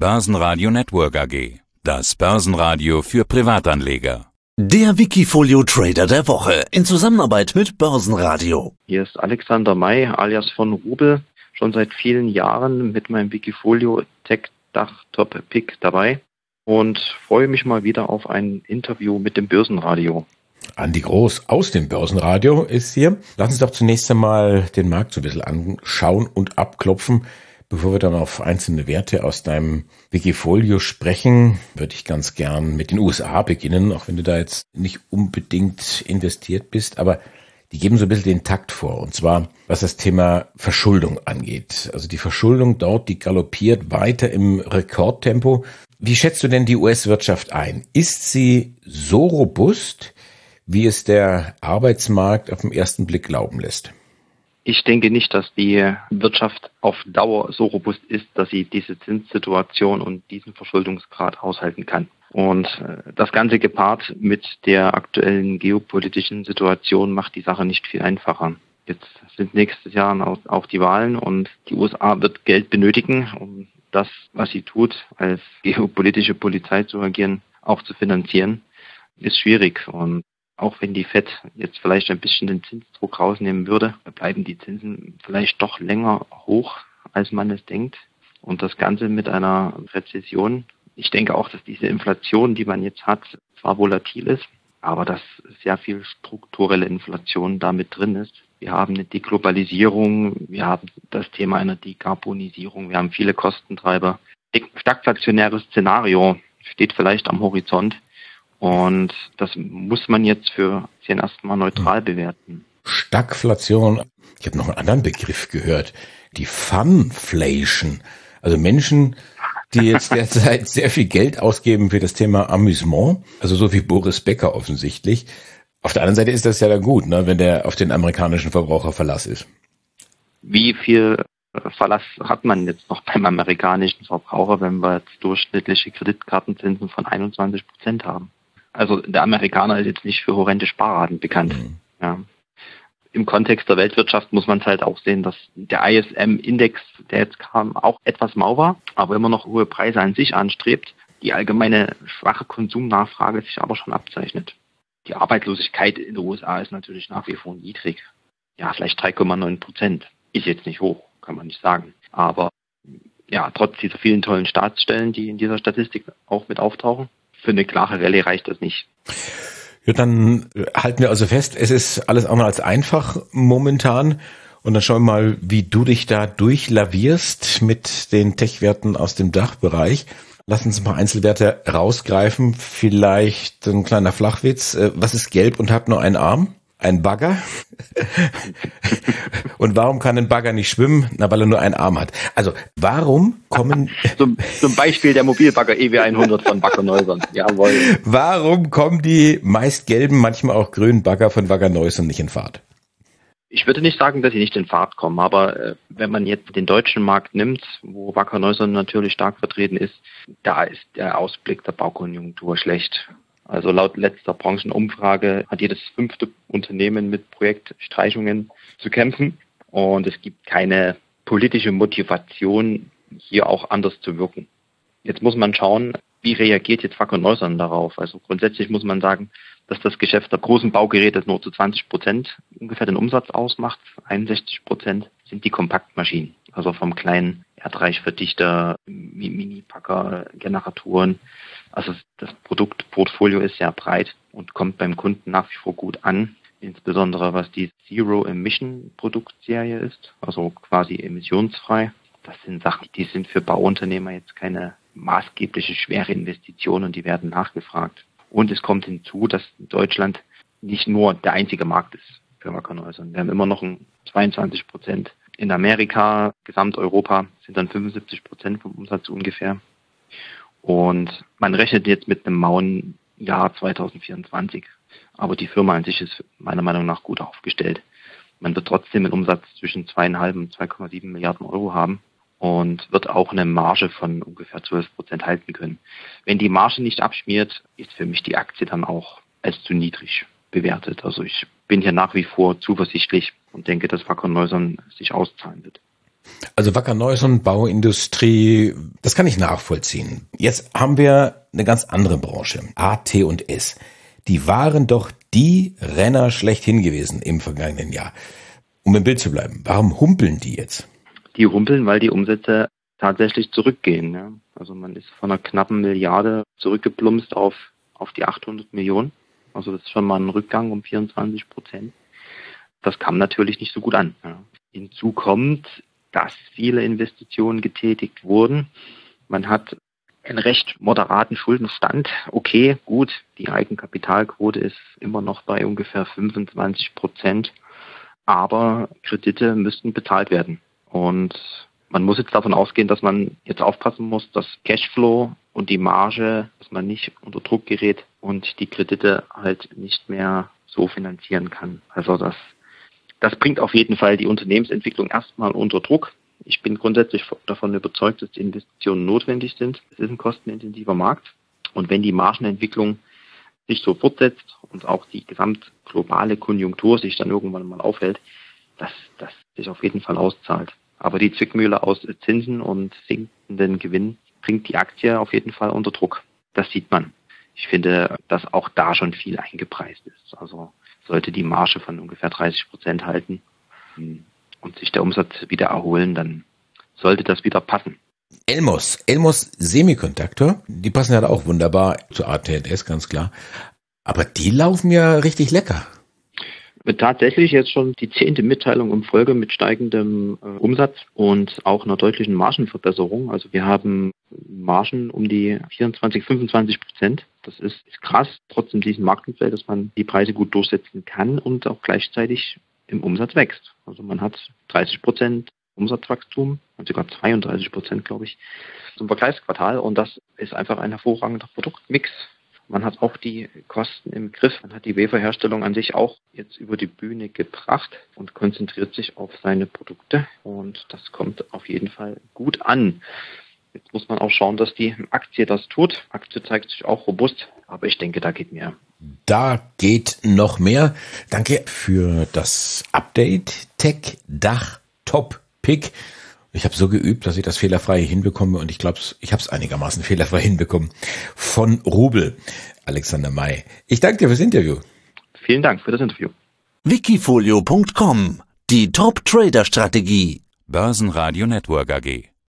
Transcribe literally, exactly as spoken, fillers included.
Börsenradio Network A G. Das Börsenradio für Privatanleger. Der Wikifolio Trader der Woche in Zusammenarbeit mit Börsenradio. Hier ist Alexander May alias von Rubel, schon seit vielen Jahren mit meinem Wikifolio Tech Dach Top Pick dabei und freue mich mal wieder auf ein Interview mit dem Börsenradio. Andi Groß aus dem Börsenradio ist hier. Lass uns doch zunächst einmal den Markt so ein bisschen anschauen und abklopfen. Bevor wir dann auf einzelne Werte aus deinem Wikifolio sprechen, würde ich ganz gern mit den U S A beginnen, auch wenn du da jetzt nicht unbedingt investiert bist, aber die geben so ein bisschen den Takt vor, und zwar was das Thema Verschuldung angeht. Also die Verschuldung dort, die galoppiert weiter im Rekordtempo. Wie schätzt du denn die U S-Wirtschaft ein? Ist sie so robust, wie es der Arbeitsmarkt auf den ersten Blick glauben lässt? Ich denke nicht, dass die Wirtschaft auf Dauer so robust ist, dass sie diese Zinssituation und diesen Verschuldungsgrad aushalten kann. Und das Ganze gepaart mit der aktuellen geopolitischen Situation macht die Sache nicht viel einfacher. Jetzt sind nächstes Jahr auch die Wahlen und die U S A wird Geld benötigen, um das, was sie tut, als geopolitische Polizei zu agieren, auch zu finanzieren. Ist schwierig. Und auch wenn die Fed jetzt vielleicht ein bisschen den Zinsdruck rausnehmen würde, bleiben die Zinsen vielleicht doch länger hoch, als man es denkt. Und das Ganze mit einer Rezession. Ich denke auch, dass diese Inflation, die man jetzt hat, zwar volatil ist, aber dass sehr viel strukturelle Inflation damit drin ist. Wir haben eine Deglobalisierung, wir haben das Thema einer Dekarbonisierung, wir haben viele Kostentreiber. Ein stagflationäres Szenario steht vielleicht am Horizont. Und das muss man jetzt für den ersten Mal neutral bewerten. Stagflation, ich habe noch einen anderen Begriff gehört, die Funflation. Also Menschen, die jetzt derzeit sehr viel Geld ausgeben für das Thema Amüsement, also so wie Boris Becker offensichtlich. Auf der anderen Seite ist das ja dann gut, ne, wenn der auf den amerikanischen Verbraucher Verlass ist. Wie viel Verlass hat man jetzt noch beim amerikanischen Verbraucher, wenn wir jetzt durchschnittliche Kreditkartenzinsen von einundzwanzig Prozent haben? Also der Amerikaner ist jetzt nicht für horrende Sparraten bekannt. Mhm. Ja. Im Kontext der Weltwirtschaft muss man es halt auch sehen, dass der I S M-Index, der jetzt kam, auch etwas mau war, aber immer noch hohe Preise an sich anstrebt. Die allgemeine schwache Konsumnachfrage sich aber schon abzeichnet. Die Arbeitslosigkeit in den U S A ist natürlich nach wie vor niedrig. Ja, vielleicht drei Komma neun Prozent. Ist jetzt nicht hoch, kann man nicht sagen. Aber ja, trotz dieser vielen tollen Staatsstellen, die in dieser Statistik auch mit auftauchen, für eine klare Rallye reicht das nicht. Ja, dann halten wir also fest, es ist alles andere als einfach momentan. Und dann schauen wir mal, wie du dich da durchlavierst mit den Tech-Werten aus dem Dachbereich. Lass uns mal Einzelwerte rausgreifen. Vielleicht ein kleiner Flachwitz. Was ist gelb und hat nur einen Arm? Ein Bagger. Und warum kann ein Bagger nicht schwimmen? Na, weil er nur einen Arm hat. Also, warum kommen... zum, zum Beispiel der Mobilbagger E W hundert von Wacker Neuson. Jawohl. Warum kommen die meist gelben, manchmal auch grünen Bagger von Wacker Neuson nicht in Fahrt? Ich würde nicht sagen, dass sie nicht in Fahrt kommen, aber äh, wenn man jetzt den deutschen Markt nimmt, wo Wacker Neuson natürlich stark vertreten ist, da ist der Ausblick der Baukonjunktur schlecht. Also laut letzter Branchenumfrage hat jedes fünfte Unternehmen mit Projektstreichungen zu kämpfen und es gibt keine politische Motivation, hier auch anders zu wirken. Jetzt muss man schauen, wie reagiert jetzt Wacker Neuson darauf? Also grundsätzlich muss man sagen, dass das Geschäft der großen Baugeräte nur zu zwanzig Prozent ungefähr den Umsatz ausmacht. einundsechzig Prozent sind die Kompaktmaschinen, also vom kleinen Erdreichverdichter, Mini-Packer, Generatoren. Also das Produktportfolio ist sehr breit und kommt beim Kunden nach wie vor gut an, insbesondere was die Zero-Emission-Produktserie ist, also quasi emissionsfrei. Das sind Sachen, die sind für Bauunternehmer jetzt keine maßgebliche schwere Investition und die werden nachgefragt. Und es kommt hinzu, dass Deutschland nicht nur der einzige Markt ist für Wacker Neuson. Wir haben immer noch ein zweiundzwanzig Prozent. In Amerika, Gesamteuropa sind dann fünfundsiebzig Prozent vom Umsatz ungefähr. Und man rechnet jetzt mit einem mauen Jahr zwanzig vierundzwanzig. Aber die Firma an sich ist meiner Meinung nach gut aufgestellt. Man wird trotzdem einen Umsatz zwischen zwei Komma fünf und zwei Komma sieben Milliarden Euro haben und wird auch eine Marge von ungefähr zwölf Prozent halten können. Wenn die Marge nicht abschmiert, ist für mich die Aktie dann auch als zu niedrig bewertet. Also ich bin hier nach wie vor zuversichtlich und denke, dass Wacker Neuson sich auszahlen wird. Also Wacker Neuson, Bauindustrie, das kann ich nachvollziehen. Jetzt haben wir eine ganz andere Branche, A T und S. Die waren doch die Renner schlechthin gewesen im vergangenen Jahr. Um im Bild zu bleiben, warum humpeln die jetzt? Die humpeln, weil die Umsätze tatsächlich zurückgehen. Ja. Also man ist von einer knappen Milliarde zurückgeplumpst auf, auf die achthundert Millionen. Also das ist schon mal ein Rückgang um vierundzwanzig Prozent. Das kam natürlich nicht so gut an. Ja. Hinzu kommt, dass viele Investitionen getätigt wurden. Man hat einen recht moderaten Schuldenstand. Okay, gut, die Eigenkapitalquote ist immer noch bei ungefähr fünfundzwanzig Prozent. Aber Kredite müssten bezahlt werden. Und man muss jetzt davon ausgehen, dass man jetzt aufpassen muss, dass Cashflow und die Marge, dass man nicht unter Druck gerät und die Kredite halt nicht mehr so finanzieren kann. Also das, das bringt auf jeden Fall die Unternehmensentwicklung erstmal unter Druck. Ich bin grundsätzlich davon überzeugt, dass die Investitionen notwendig sind. Es ist ein kostenintensiver Markt. Und wenn die Margenentwicklung sich so fortsetzt und auch die gesamtglobale Konjunktur sich dann irgendwann mal aufhält, dass das sich auf jeden Fall auszahlt. Aber die Zwickmühle aus Zinsen und sinkenden Gewinn bringt die Aktie auf jeden Fall unter Druck. Das sieht man. Ich finde, dass auch da schon viel eingepreist ist. Also sollte die Marge von ungefähr dreißig Prozent halten und sich der Umsatz wieder erholen, dann sollte das wieder passen. Elmos, Elmos Semiconductor, die passen ja auch wunderbar zu A T und S, ganz klar. Aber die laufen ja richtig lecker. Tatsächlich jetzt schon die zehnte Mitteilung in Folge mit steigendem äh, Umsatz und auch einer deutlichen Margenverbesserung. Also wir haben Margen um die vierundzwanzig, fünfundzwanzig Prozent. Das ist, ist krass, trotzdem diesem Marktumfeld, dass man die Preise gut durchsetzen kann und auch gleichzeitig im Umsatz wächst. Also man hat dreißig Prozent Umsatzwachstum und sogar zweiunddreißig Prozent, glaube ich, zum Vergleichsquartal. Und das ist einfach ein hervorragender Produktmix. Man hat auch die Kosten im Griff. Man hat die Waferherstellung an sich auch jetzt über die Bühne gebracht und konzentriert sich auf seine Produkte. Und das kommt auf jeden Fall gut an. Jetzt muss man auch schauen, dass die Aktie das tut. Die Aktie zeigt sich auch robust, aber ich denke, da geht mehr. Da geht noch mehr. Danke für das Update. Tech Dach Top Pick. Ich habe so geübt, dass ich das fehlerfrei hinbekomme und ich glaube, ich habe es einigermaßen fehlerfrei hinbekommen. Von Rubel, Alexander May. Ich danke dir fürs Interview. Vielen Dank für das Interview. Wikifolio Punkt com, die Top-Trader-Strategie. Börsenradio Network A G.